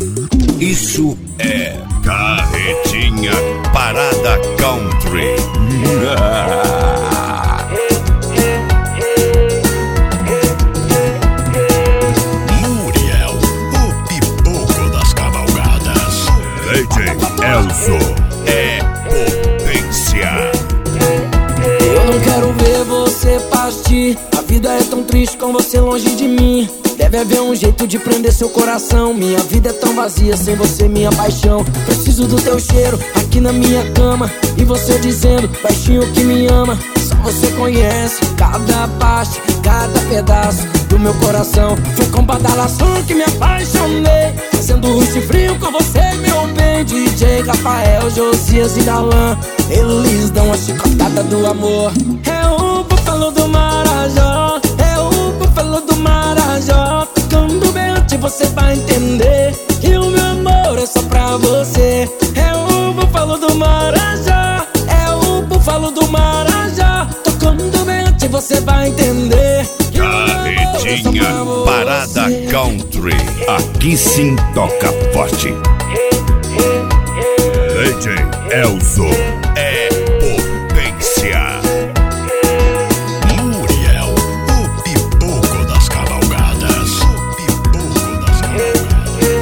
Isso é Carretinha Parada Country. Muriel, o pipoco das cavalgadas. DJ Elzo é potência. Eu não quero ver você partir. A vida é tão triste com você longe de mim. Deve haver um jeito de prender seu coração. Minha vida é tão vazia sem você, minha paixão. Preciso do teu cheiro aqui na minha cama. E você dizendo baixinho que me ama. Só você conhece cada parte, cada pedaço do meu coração. Foi com badalação que me apaixonei, fazendo rush frio com você, meu bem. DJ Rafael, Josias e Darlan, eles dão a chicotada do amor. É o búfalo do Marajó, é o búfalo do Marajó. Tocando bem antes você vai entender que o meu amor é só pra você. É o búfalo do Marajó, é o búfalo do Marajó. Tocando bem antes você vai entender que Carretinha Parada Country. Aqui sim toca forte. DJ Elzo é potência. Muriel, o pipoco das cavalgadas. O pipoco das cavalgadas.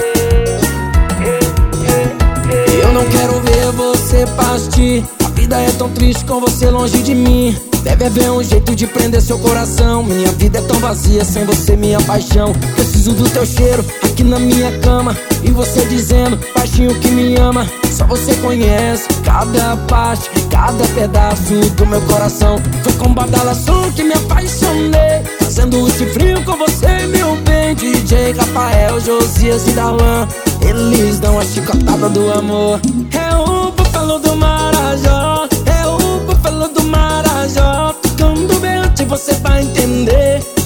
Eu não quero ver você partir. A vida é tão triste com você longe de mim. Deve haver um jeito de prender seu coração. Minha vida é tão vazia sem você, minha paixão. Preciso do teu cheiro aqui na minha cama. E você dizendo baixinho que me ama. Só você conhece cada parte, cada pedaço do meu coração. Foi com badalação que me apaixonei, fazendo rush frio com você, meu bem. DJ Rafael, Josias e Darlan, eles dão a chicotada do amor. É o búfalo do Marajó, é o búfalo do Marajó. Tocando bem antes você vai entender